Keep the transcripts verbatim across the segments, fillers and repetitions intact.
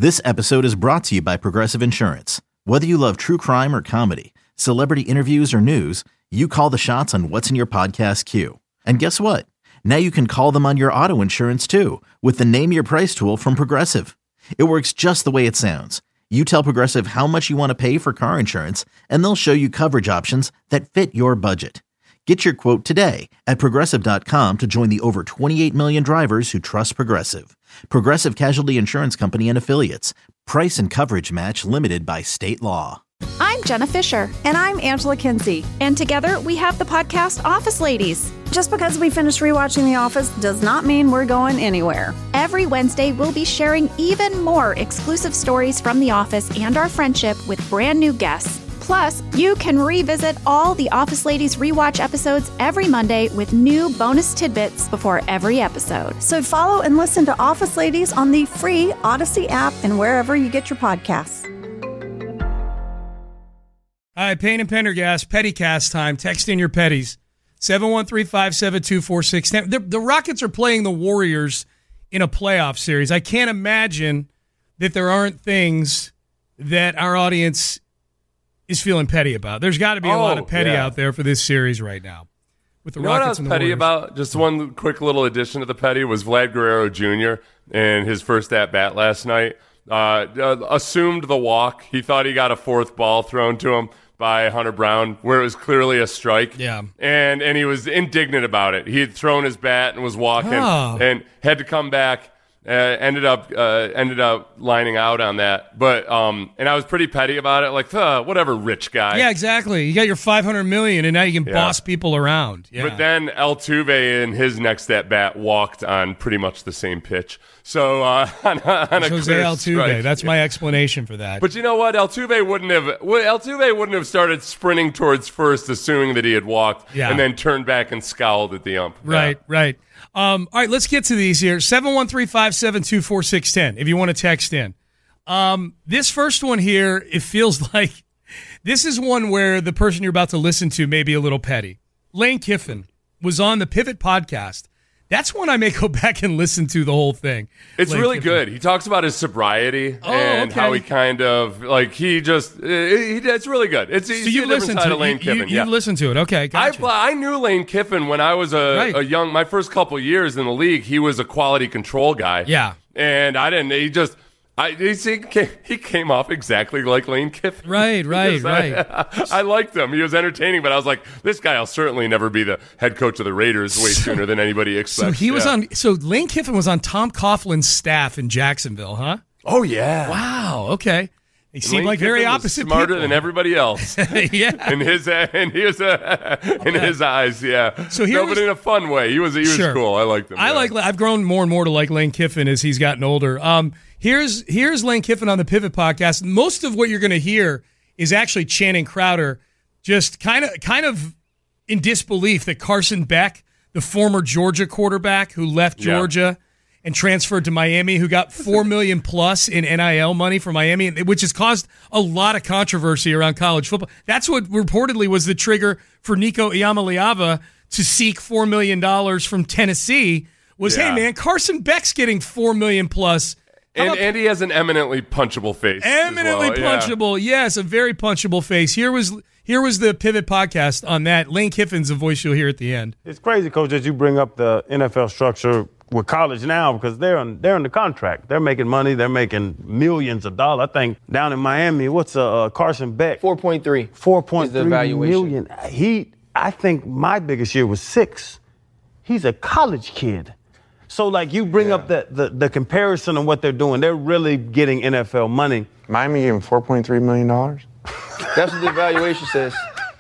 This episode is brought to you by Progressive Insurance. Whether you love true crime or comedy, celebrity interviews or news, you call the shots on what's in your podcast queue. And guess what? Now you can call them on your auto insurance too with the Name Your Price tool from Progressive. It works just the way it sounds. You tell Progressive how much you want to pay for car insurance, and they'll show you coverage options that fit your budget. Get your quote today at Progressive dot com to join the over twenty-eight million drivers who trust Progressive. Progressive Casualty Insurance Company and Affiliates. Price and coverage match limited by state law. I'm Jenna Fisher. And I'm Angela Kinsey. And together we have the podcast Office Ladies. Just because we finished rewatching The Office does not mean we're going anywhere. Every Wednesday, we'll be sharing even more exclusive stories from The Office and our friendship with brand new guests. Plus, you can revisit all the Office Ladies rewatch episodes every Monday with new bonus tidbits before every episode. So follow and listen to Office Ladies on the free Odyssey app and wherever you get your podcasts. All right, Payne and Pendergast, Pettycast time. Text in your petties. seven one three, five seven two, four six one zero. The, the Rockets are playing the Warriors in a playoff series. I can't imagine that there aren't things that our audience is feeling petty about. There's got to be a oh, lot of petty yeah. out there for this series right now. With the you know Rockets what I was and the petty Warriors. about? Just one quick little addition to the petty was Vlad Guerrero Junior in his first at-bat last night. Uh, uh, assumed the walk. He thought he got a fourth ball thrown to him by Hunter Brown, where it was clearly a strike. Yeah. And and he was indignant about it. He had thrown his bat and was walking Oh. and had to come back. Uh, ended up uh, ended up lining out on that, but um, and I was pretty petty about it, like uh, whatever, rich guy. Yeah, exactly. You got your five hundred million dollars, and now you can Yeah. boss people around. Yeah. But then Altuve in his next at bat walked on pretty much the same pitch. So uh, on, on a Jose clear Altuve. strike. That's my explanation for that. But you know what? Altuve wouldn't have. well, Altuve wouldn't have started sprinting towards first, assuming that he had walked, Yeah. and then turned back and scowled at the ump. Right, Yeah. right. Um, all right, let's get to these here. seven one three, five seven two, four six one zero if you want to text in. Um, this first one here, it feels like this is one where the person you're about to listen to may be a little petty. Lane Kiffin was on the Pivot podcast. That's one I may go back and listen to the whole thing. It's Lane really Kiffin. good. He talks about his sobriety Oh, and okay. how he kind of like he just. uh, He, it's really good. It's So you see you've a different listened side to of Lane you, Kiffin. You, yeah. You've listened to it. Okay, gotcha. I, I knew Lane Kiffin when I was a, Right. a young, my first couple years in the league. He was a quality control guy. Yeah. And I didn't, he just, I, he, came, he came off exactly like Lane Kiffin. Right, right, Because I- right. I liked him. He was entertaining, but I was like, this guy will certainly never be the head coach of the Raiders way sooner than anybody expects. So he was Yeah. on. So Lane Kiffin was on Tom Coughlin's staff in Jacksonville, huh? Oh, yeah. Wow. Okay. They seem Lane like very Kiffin was opposite smarter people. than everybody else. Yeah. In his in his uh, in his eyes, yeah. So here no, was- but in a fun way. He was he was Sure. cool. I liked him. I yeah. like. I've grown more and more to like Lane Kiffin as he's gotten older. Um, here's here's Lane Kiffin on the Pivot podcast. Most of what you're going to hear is actually Channing Crowder, just kind of kind of in disbelief that Carson Beck, the former Georgia quarterback who left Yeah. Georgia and transferred to Miami, who got four million plus in N I L money for Miami, which has caused a lot of controversy around college football. That's what reportedly was the trigger for Nico Iamaleava to seek four million dollars from Tennessee. Was Yeah. hey man, Carson Beck's getting four million plus. How And, about- and he has an eminently punchable face. as eminently well, yeah. punchable, yes, a very punchable face. Here was here was the Pivot podcast on that. Lane Kiffin's the voice you'll hear at the end. It's crazy, Coach, that you bring up the N F L structure with college now because they're on, they're in the contract. They're making money. They're making millions of dollars. I think down in Miami, what's uh, Carson Beck? four point three. four point is the three valuation. million. He, I think my biggest year was six. He's a college kid. So, like, you bring Yeah. up the, the, the comparison of what they're doing. They're really getting N F L money. Miami gave him four point three million dollars. That's what the evaluation says.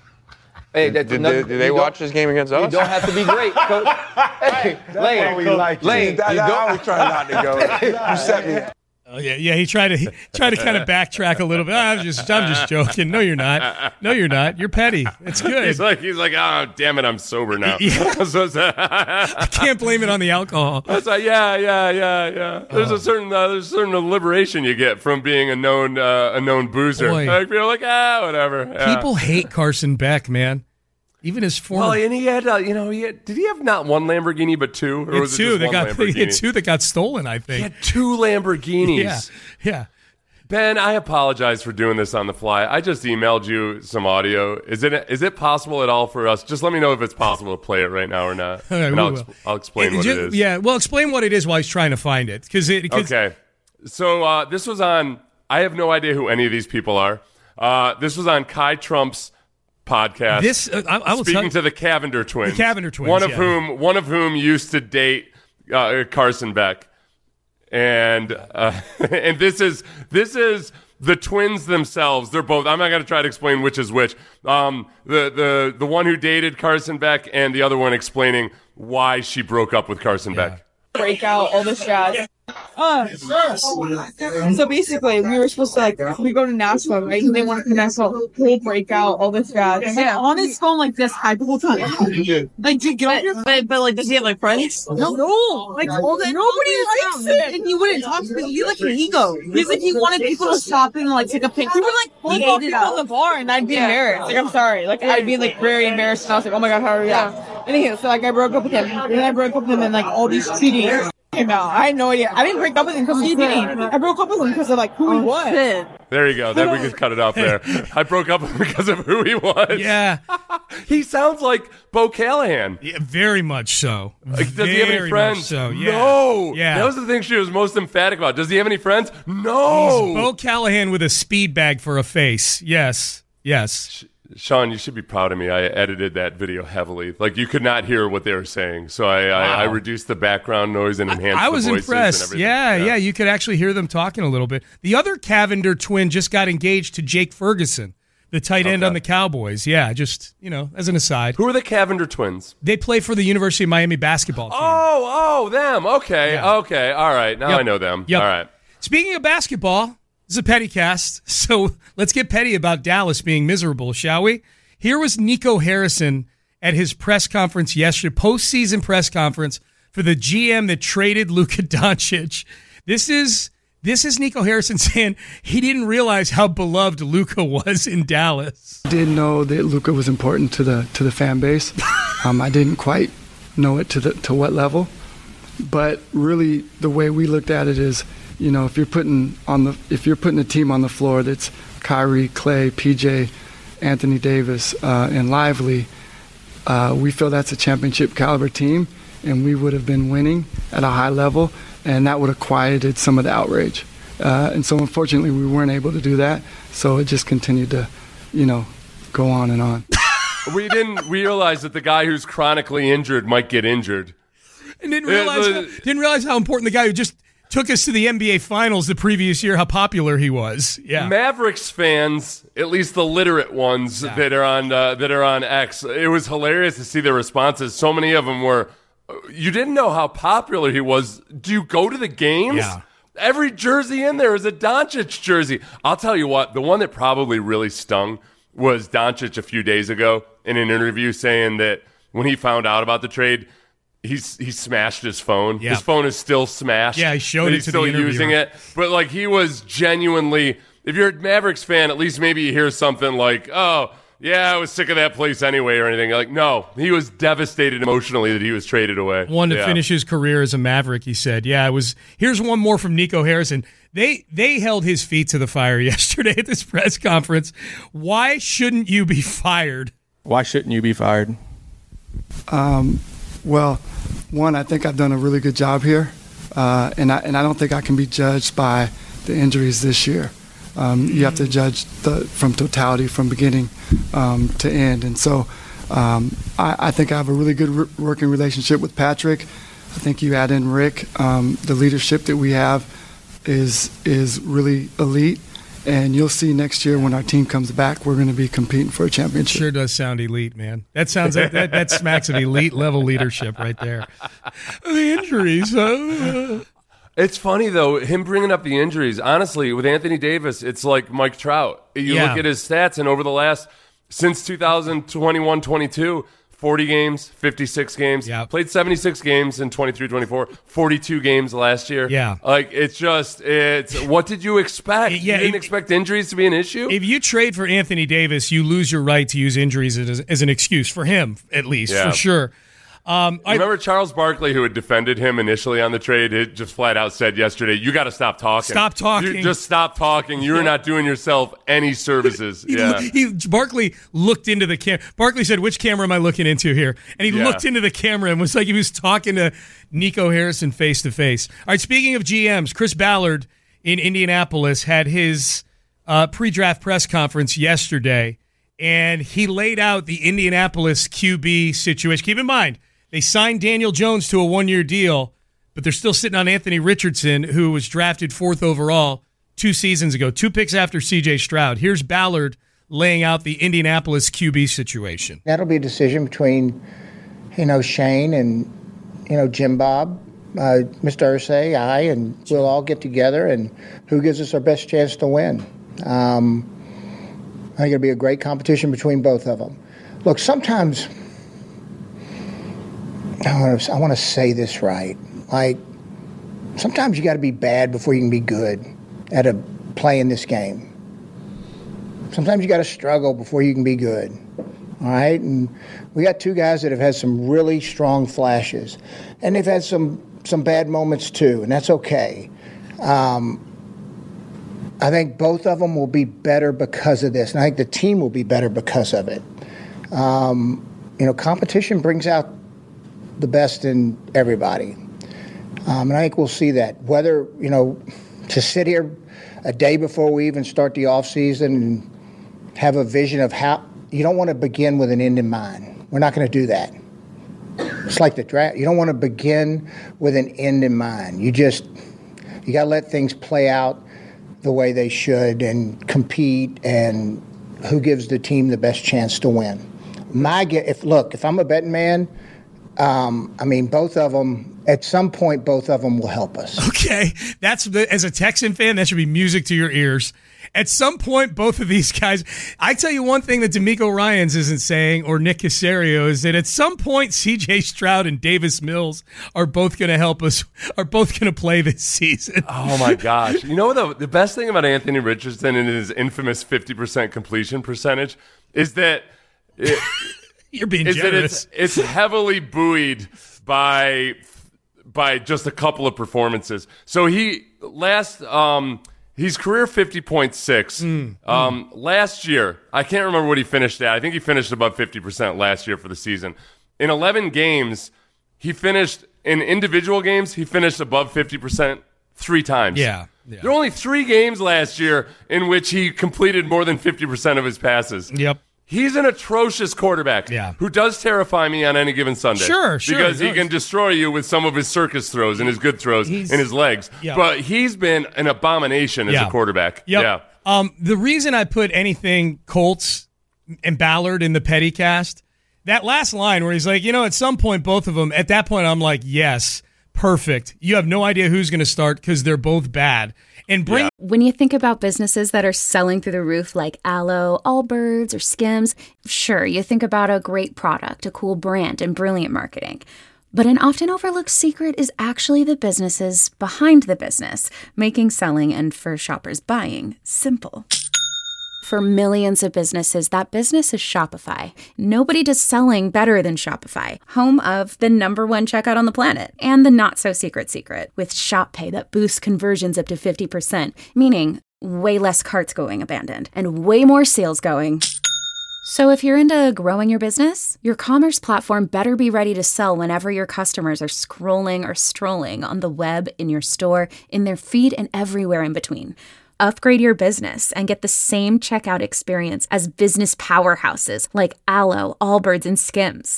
Hey, that's Did, another- did, did they you watch don't- this game against You us? don't have to be great, Coach. Hey, Lane, why we like you. Lane, That- you that- don't- I was trying not to go. You set me. Oh yeah, yeah. He tried to he tried to kind of backtrack a little bit. I'm just, I'm just joking. No, you're not. No, you're not. You're petty. It's good. He's like, he's like, oh, damn it, I'm sober now. Yeah. So it's, uh, I can't blame it on the alcohol. It's like, yeah, yeah, yeah, yeah. There's a certain, uh, there's a certain liberation you get from being a known, uh, a known boozer. Boy. Like, you're like, ah, whatever. Yeah. People hate Carson Beck, man. Even his former. Well, and he had, uh, you know, he had, did he have not one Lamborghini but two? Or He had was it two just that one got Lamborghini? he had two that got stolen, I He think. had two Lamborghinis. Yeah, yeah. Ben, I apologize for doing this on the fly. I just emailed you some audio. Is it is it possible at all for us? Just let me know if it's possible to play it right now or not. All right, and we I'll, will. ex- I'll explain It- what ju- it is. Yeah, well, explain what it is while he's trying to find it, because it. Cause Okay. So uh, this was on. I have no idea who any of these people are. Uh, this was on Kai Trump's podcast. This uh, I, I will speaking tell to the Cavender twins. The Cavender twins, One of yeah. whom one of whom used to date uh, Carson Beck, and uh, and this is this is the twins themselves. They're both. I'm not going to try to explain which is which. Um, the the the one who dated Carson Beck and the other one explaining why she broke up with Carson Yeah. Beck. Break out all this jazz. Uh, so basically, we were supposed to like we go to Nashville, right? And they want to connect whole break out all this jazz. Yeah. On his phone like this hype the whole time. Like, dude, get off your But, but like, does he have like friends? no, no, like all that. Nobody likes it, and he wouldn't talk to me. He had like an ego. He's like he wanted people to stop and like take a picture. We were like pulling all people in the bar, and I'd be embarrassed. Like I'm sorry, like I'd be like very embarrassed. And I was like, oh my god, how are you? Yeah. Anyway, so like I broke up with him, and then I broke up with him, and like all these cheating came out. I had no idea. I didn't break up with him because he didn't. I broke up with him because of like who he was. There you go. Then we could cut it off there. I broke up with him because of who he was. Yeah, He sounds like Bo Callahan. yeah, very much so. Like, does he have any Very friends? much So yeah. No. Yeah. That was the thing she was most emphatic about. Does he have any friends? He's No. Bo Callahan with a speed bag for a face. Yes, yes. Sean, you should be proud of me. I edited that video heavily. Like, you could not hear what they were saying. So I, I, I reduced the background noise and enhanced I was the voices and impressed. everything. Yeah, yeah, You could actually hear them talking a little bit. The other Cavender twin just got engaged to Jake Ferguson, the tight end Okay. on the Cowboys. Yeah, just, you know, as an aside. Who are the Cavender twins? They play for the University of Miami basketball team. Oh, oh, them. Okay, Yeah. okay. All right. Now Yep. I know them. Yep. All right. Speaking of basketball, this is a petty cast, so let's get petty about Dallas being miserable, shall we? Here was Nico Harrison at his press conference yesterday, postseason press conference for the G M that traded Luka Doncic. This is this is Nico Harrison saying he didn't realize how beloved Luka was in Dallas. Didn't know that Luka was important to the to the fan base. Um, I didn't quite know it to the to what level, but really the way we looked at it is, you know, if you're putting on the if you're putting a team on the floor that's Kyrie, Clay, P J, Anthony Davis, uh, and Lively, uh, we feel that's a championship caliber team, and we would have been winning at a high level, and that would have quieted some of the outrage. Uh, and so unfortunately we weren't able to do that, so it just continued to, you know, go on and on. We didn't realize that the guy who's chronically injured might get injured. And didn't realize Uh, how, didn't realize how important the guy who just took us to the N B A Finals the previous year, how popular he was. Yeah. Mavericks fans, at least the literate ones Yeah. that are on uh, that are on X, it was hilarious to see their responses. So many of them were, "You didn't know how popular he was. Do you go to the games?" Yeah. Every jersey in there is a Doncic jersey. I'll tell you what, the one that probably really stung was Doncic a few days ago in an interview saying that when he found out about the trade, he's he smashed his phone. Yeah. His phone is still smashed. Yeah, he showed but it he's to the still interviewer. using it. But like he was genuinely, if you're a Mavericks fan, at least maybe you hear something like, "Oh, yeah, I was sick of that place anyway," or anything. Like, no, he was devastated emotionally that he was traded away. One to Yeah. finish his career as a Maverick, he said. Yeah, it was. Here's one more from Nico Harrison. They they held his feet to the fire yesterday at this press conference. Why shouldn't you be fired? Why shouldn't you be fired? Um, well, one, I think I've done a really good job here, uh, and I and I don't think I can be judged by the injuries this year. Um, you have to judge the from totality, from beginning um, to end, and so um, I, I think I have a really good re- working relationship with Patrick. I think you add in Rick, um, the leadership that we have is is really elite. And you'll see next year when our team comes back, we're going to be competing for a championship. Sure does sound elite, man. That sounds like that, that smacks of elite level leadership right there. The injuries. Uh, It's funny, though, him bringing up the injuries. Honestly, with Anthony Davis, it's like Mike Trout. You Yeah. look at his stats, and over the last, since two thousand twenty-one twenty-two, forty games, fifty-six games. Yeah. Played seventy-six games in twenty-three twenty-four, forty-two games last year. Yeah. Like, it's just, it's, what did you expect? Yeah, you didn't if, expect injuries to be an issue? If you trade for Anthony Davis, you lose your right to use injuries as, as an excuse, for him, at least, Yeah. for sure. Um, I remember Charles Barkley, who had defended him initially on the trade, it just flat out said yesterday, you got to stop talking. Stop talking. You just stop talking. You're Yeah. not doing yourself any services. He, yeah. he, Barkley looked into the camera. Barkley said, which camera am I looking into here? And he Yeah. looked into the camera and was like he was talking to Nico Harrison face to face. All right, speaking of G Ms, Chris Ballard in Indianapolis had his uh, pre-draft press conference yesterday, and he laid out the Indianapolis Q B situation. Keep in mind, they signed Daniel Jones to a one-year deal, but they're still sitting on Anthony Richardson, who was drafted fourth overall two seasons ago, two picks after C J Stroud. Here's Ballard laying out the Indianapolis Q B situation. That'll be a decision between, you know, Shane and, you know, Jim Bob, uh, Mister Irsay, I, and we'll all get together and who gives us our best chance to win. Um, I think it'll be a great competition between both of them. Look, sometimes I want to, I want to say this right. Like, sometimes you got to be bad before you can be good at a play in this game. Sometimes you got to struggle before you can be good. All right? And we got two guys that have had some really strong flashes. And they've had some, some bad moments too, and that's okay. Um, I think both of them will be better because of this. And I think the team will be better because of it. Um, you know, competition brings out the best in everybody. Um, and I think we'll see that. Whether, you know, to sit here a day before we even start the offseason and have a vision of how, you don't want to begin with an end in mind. We're not going to do that. It's like the draft. You don't want to begin with an end in mind. You just, you got to let things play out the way they should and compete and who gives the team the best chance to win. My, if look, if I'm a betting man, Um, I mean, both of them, at some point, both of them will help us. Okay. That's the, as a Texan fan, that should be music to your ears. At some point, both of these guys, I tell you one thing that D'Amico Ryans isn't saying, or Nick Caserio, is that at some point, C J Stroud and Davis Mills are both going to help us, are both going to play this season. Oh, my gosh. You know, the, the best thing about Anthony Richardson and his infamous fifty percent completion percentage is that it, You're being is generous. that it's, it's heavily buoyed by by just a couple of performances. So he last um, he's career fifty point six. Mm, um, mm. Last year, I can't remember what he finished at. I think he finished above fifty percent last year for the season. In eleven games, he finished in individual games. He finished above fifty percent three times. Yeah. Yeah. There were only three games last year in which he completed more than fifty percent of his passes. Yep. He's an atrocious quarterback yeah. who does terrify me on any given Sunday. Sure, sure. Because he, he can destroy you with some of his circus throws and his good throws he's, and his legs. Yeah. But he's been an abomination as yeah. a quarterback. Yep. Yeah. Um, the reason I put anything Colts and Ballard in the petty cast, that last line where he's like, you know, at some point, both of them, at that point, I'm like, yes, perfect. You have no idea who's going to start because they're both bad. And bring. Yeah. When you think about businesses that are selling through the roof like Aloe, Allbirds, or Skims, sure, you think about a great product, a cool brand, and brilliant marketing. But an often overlooked secret is actually the businesses behind the business, making selling and for shoppers buying simple. For millions of businesses, that business is Shopify. Nobody does selling better than Shopify, home of the number one checkout on the planet and the not-so-secret secret with Shop Pay that boosts conversions up to fifty percent, meaning way less carts going abandoned and way more sales going. So if you're into growing your business, your commerce platform better be ready to sell whenever your customers are scrolling or strolling on the web, in your store, in their feed, and everywhere in between. Upgrade your business and get the same checkout experience as business powerhouses like Aloe, Allbirds, and Skims.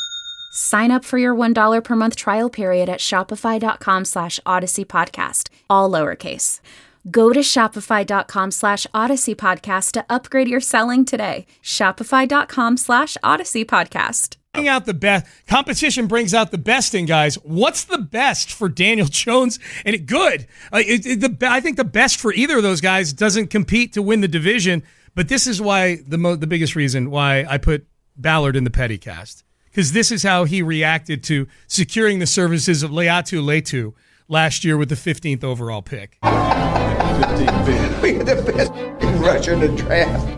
Sign up for your one dollar per month trial period at shopify.com slash Odyssey Podcast, all lowercase. Go to shopify.com slash Odyssey Podcast to upgrade your selling today. Shopify.com slash Odyssey Podcast. Out the best competition brings out the best in guys. What's the best for Daniel Jones? And it good. Uh, it, it, the, I think the best for either of those guys doesn't compete to win the division. But this is why the mo- the biggest reason why I put Ballard in the petty cast. because this is how he reacted to securing the services of Laiatu Laitu last year with the fifteenth overall pick. We had the best rusher in the draft.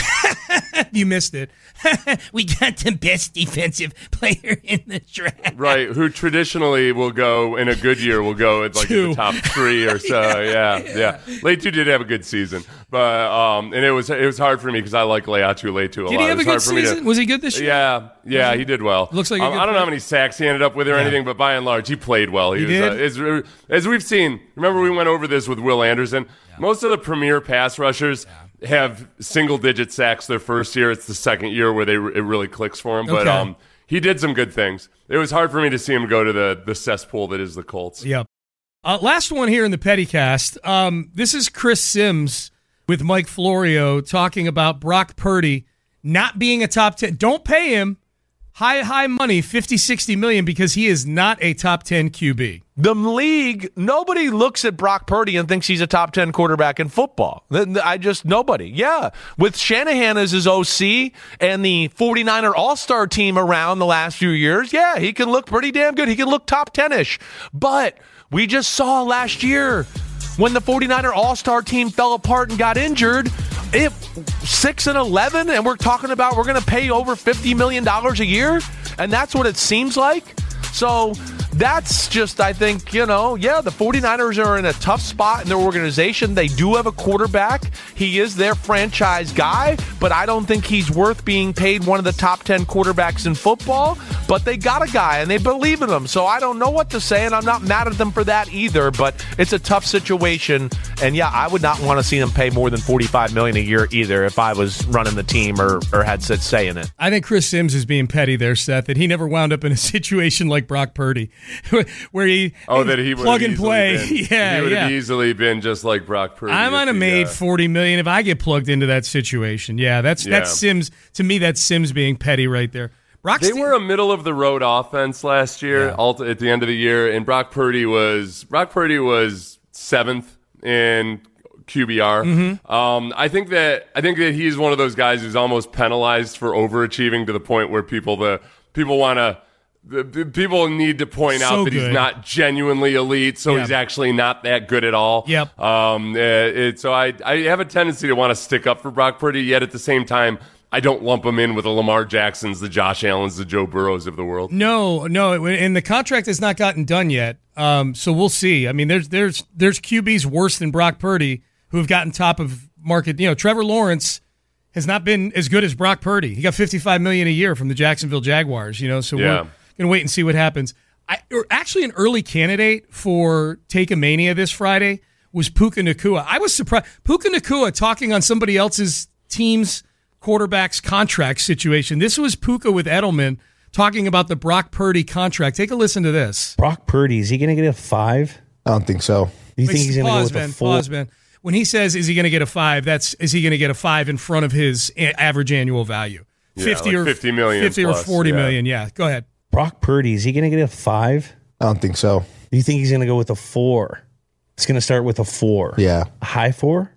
You missed it. We got the best defensive player in the draft. Right, who traditionally will go, in a good year, will go at like Two. the top three or so. yeah, yeah. yeah. Laitu did have a good season, but um, and it was it was hard for me because I like Laiatu Laitu a lot. Did he have it was a good hard for me season? to, Was he good this year? Yeah, yeah, he did well. Looks like a um, good I don't know player. how many sacks he ended up with or Yeah. anything, but by and large, he played well. He, He was, did? Uh, as, as we've seen, remember we went over this with Will Anderson. Most of the premier pass rushers have single-digit sacks their first year. It's the second year where they it really clicks for him. But Okay. um, he did some good things. It was hard for me to see him go to the the cesspool that is the Colts. Yep. Uh, last one here in the Pettycast. Um, this is Chris Sims with Mike Florio talking about Brock Purdy not being a top ten. Don't pay him high, high money, fifty, sixty million, because he is not a top ten Q B. The league, nobody looks at Brock Purdy and thinks he's a top ten quarterback in football. I just, nobody. Yeah. With Shanahan as his O C and the forty-niner All-Star team around the last few years, yeah, he can look pretty damn good. He can look top ten-ish. But we just saw last year when the forty-niner All-Star team fell apart and got injured, if six and eleven, and we're talking about we're going to pay over fifty million dollars a year, and that's what it seems like. So that's just, I think, you know, yeah, the forty-niners are in a tough spot in their organization. They do have a quarterback. He is their franchise guy, but I don't think he's worth being paid one of the top ten quarterbacks in football. But they got a guy, and they believe in him. So I don't know what to say, and I'm not mad at them for that either, but it's a tough situation. And, yeah, I would not want to see them pay more than forty-five million dollars a year either if I was running the team or, or had said say in it. I think Chris Sims is being petty there, Seth, that he never wound up in a situation like Brock Purdy, where he Oh, that he would plug have and play. Been, yeah, he would yeah. have easily been just like Brock Purdy. I if might have he, made uh, forty million dollars if I get plugged into that situation. Yeah, that's Yeah. that's Sims. To me, that's Sims being petty right there. Brock They Ste- were a middle of the road offense last year, Yeah. alt- at the end of the year, and Brock Purdy was Brock Purdy was seventh in Q B R. Mm-hmm. Um, I think that I think that he's one of those guys who's almost penalized for overachieving to the point where people the people want to. The, the people need to point So out that good. he's not genuinely elite, so Yeah. he's actually not that good at all. Yep. Um, uh, it, so I, I have a tendency to want to stick up for Brock Purdy, yet at the same time, I don't lump him in with the Lamar Jacksons, the Josh Allens, the Joe Burrows of the world. No, no, and the contract has not gotten done yet. Um, so we'll see. I mean, there's there's there's Q Bs worse than Brock Purdy who have gotten top of market. You know, Trevor Lawrence has not been as good as Brock Purdy. He got fifty-five million dollars a year from the Jacksonville Jaguars. You know, so Yeah. we're gonna wait and see what happens. I or actually an early candidate for Take a Mania this Friday was Puka Nacua. I was surprised. Puka Nacua talking on somebody else's team's quarterback's contract situation. This was Puka with Edelman talking about the Brock Purdy contract. Take a listen to this. Brock Purdy, is he going to get a five? I don't think so. Do you Wait, think he's going to go pause, with Ben, a four? Pause, Ben. When he says, is he going to get a five, that's, is he going to get a five in front of his a- average annual value? Yeah, fifty like or fifty million fifty plus, or forty yeah. million. Yeah, go ahead. Brock Purdy, is he going to get a five? I don't think so. Do you think he's going to go with a four? It's going to start with a four. Yeah. A high four?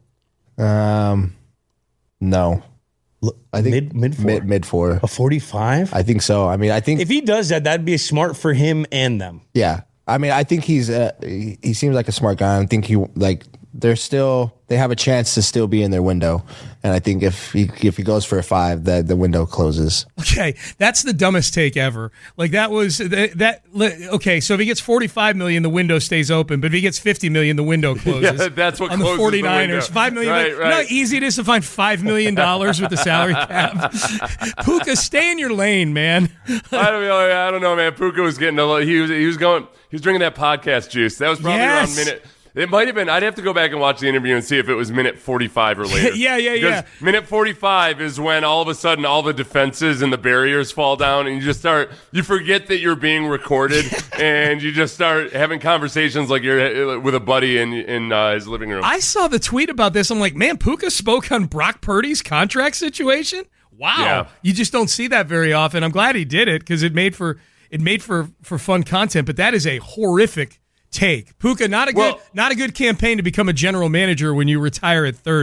Um, no. I think mid mid four. Mid, mid four. A forty-five? I think so. I mean, I think If he does that, that'd be smart for him and them. yeah. I mean, I think he's uh, he he seems like a smart guy. I think he like they're still they have a chance to still be in their window, and I think if he if he goes for a five, that the window closes. Okay, that's the dumbest take ever. Like that was that, that. Okay, so if he gets forty-five million, the window stays open. But if he gets fifty million, the window closes. Yeah, that's what on the closes the forty-niners. window. Five million. Right, You know right. how easy it is to find five million dollars with the salary cap. Puka, stay in your lane, man. I don't know. I don't know, man. Puka was getting a little. He was. He was going. He was drinking that podcast juice. That was probably Yes. around minute. It might have been. I'd have to go back and watch the interview and see if it was minute forty-five or later. Yeah, yeah, because yeah. Minute forty-five is when all of a sudden all the defenses and the barriers fall down, and you just start. You forget that you're being recorded, and you just start having conversations like you're with a buddy in in uh, his living room. I saw the tweet about this. I'm like, man, Puka spoke on Brock Purdy's contract situation. Wow, Yeah. you just don't see that very often. I'm glad he did it because it made for it made for for fun content. But that is a horrific take, Puka. Not a good Well- not a good campaign to become a general manager when you retire at thirty.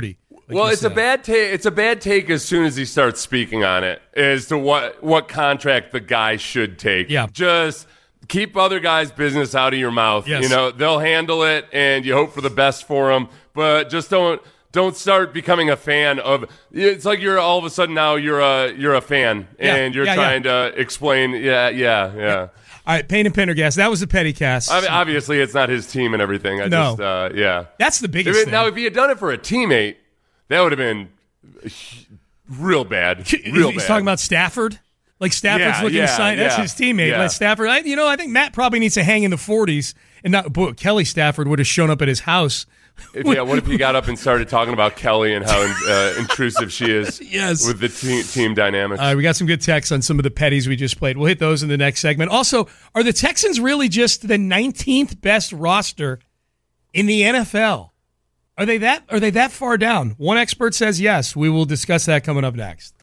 Like well, you it's said. a bad take. It's a bad take as soon as he starts speaking on it as to what what contract the guy should take. Yeah. Just keep other guys' business out of your mouth. Yes. You know, they'll handle it, and you hope for the best for them. But just don't don't start becoming a fan of. It's like you're all of a sudden now you're a you're a fan, Yeah. and you're Yeah, trying yeah. to explain. Yeah, yeah, yeah. All right, Payne and Pendergast. That was the Petty Cast. I mean, obviously, it's not his team and everything. I No. just, uh, yeah. That's the biggest If it- thing. Now, if he had done it for a teammate, that would have been real bad. Real He's bad. talking about Stafford. Like Stafford's Yeah, looking yeah, to sign. That's yeah, his teammate. yeah. Like Stafford. I, you know, I think Matt probably needs to hang in the forties and not. Boy, Kelly Stafford would have shown up at his house. If, yeah, what if he got up and started talking about Kelly and how uh, intrusive she is Yes. with the team, team dynamics? All right, we got some good texts on some of the petties we just played. We'll hit those in the next segment. Also, are the Texans really just the nineteenth best roster in the N F L? Are they that? Are they that far down? One expert says yes. We will discuss that coming up next.